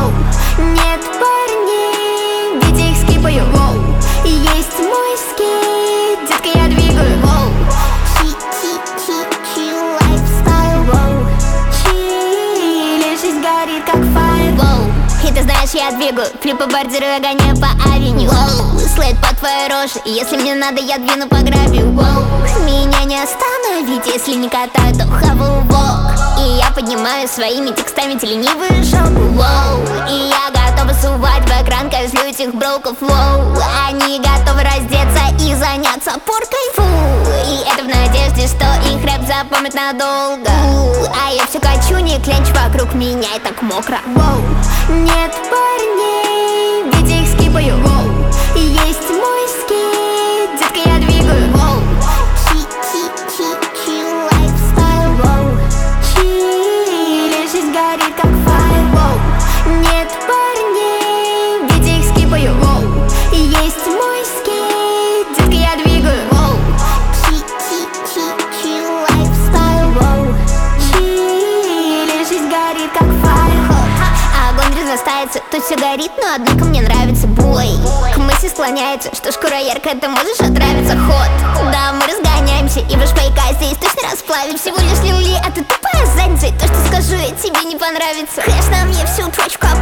воу. Нет парней, ведь их скипаю, воу. Есть мой скейт, детка, я двигаю, воу. Чи-чи-чи-чи лайфстайл, воу. Чили, жизнь горит как фаер, воу. И ты знаешь, я двигаю флипы, бордирую, гоняю по авеню, воу. Слайд по твоей роже, и если мне надо, я двину по гравию, воу. Меня не остановить, если не катаю, то хаву вок. И я поднимаю своими текстами те ленивые жопы, воу. И я готова сувать в экран козлю этих броков, воу. Они готовы раздеться и заняться поркой, фу. И это в надежде, что их рэп запомнит надолго. А я все качу, не клянчь вокруг меня, и так мокро, воу. Нет парней, ведь их скипаю, воу. Есть мой скейт, детка, я двигаю, воу. Чи-чи-чи-чи лайфстайл, воу. Чили, жизнь горит как фаер, воу. Нет парней, ведь их скипаю, воу. Есть мой скейт, детка, я двигаю, воу. Чи-чи-чи-чи лайфстайл, воу. Чили, жизнь горит как фаер, воу. Огонь разрастается, тут все горит, но однако мне нравится бой. К мысли склоняется, что шкура яркая, ты можешь отравиться, ход. Да, мы разгоняемся, и ваш пайка здесь точно расплавим. Всего лишь лили, а ты тупая задница, и то, что скажу, я тебе не понравится. Конечно, мне всю точку